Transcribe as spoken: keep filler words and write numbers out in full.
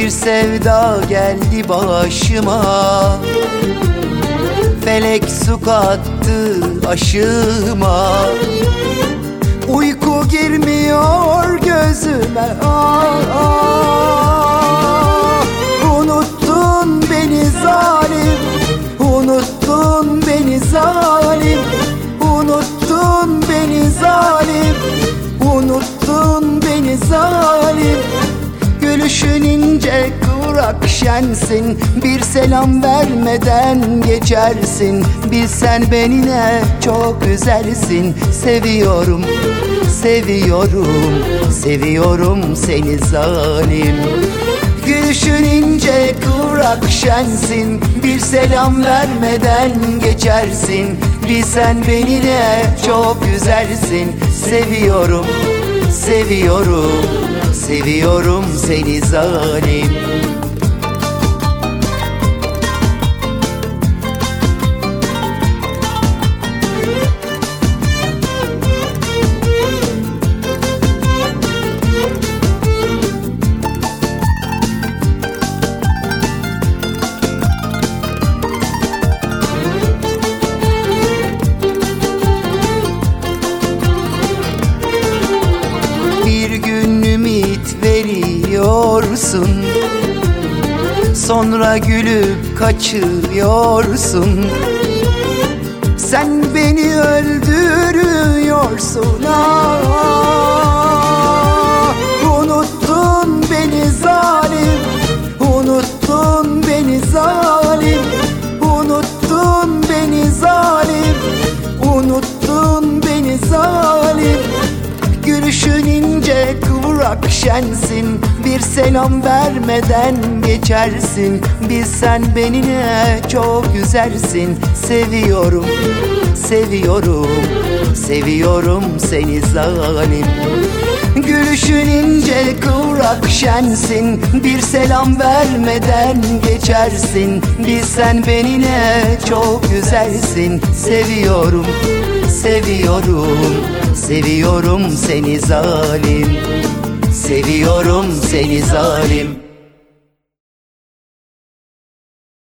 Bir sevda geldi başıma, felek su kattı aşıma. Uyku girmiyor gözüme, ah, ah. Unuttun beni zalim, unuttun beni zalim, unuttun beni zalim, unuttun beni zalim. Gülüşün ince kıvrak şensin, bir selam vermeden geçersin. Bilsen beni ne çok üzersin. Seviyorum, seviyorum, seviyorum seni zalim. Gülüşün ince kıvrak şensin, bir selam vermeden geçersin. Bilsen beni ne çok üzersin. Seviyorum, seviyorum, seviyorum seni zalim. Bir gün ümit veriyorsun, sonra gülüp kaçıyorsun. Sen beni öldürüyorsun, ah. Unuttun beni zalim, unuttun beni zalim, unuttun beni zalim, unuttun beni zalim. Gülüşün ince kıvrak şensin, bir selam vermeden geçersin. Bilsen beni ne çok üzersin. Seviyorum, seviyorum, seviyorum seni zalim. Gülüşün ince kıvrak şensin, bir selam vermeden geçersin. Bilsen beni ne çok üzersin. Seviyorum, seviyorum, seviyorum seni zalim. Seviyorum seni zalim.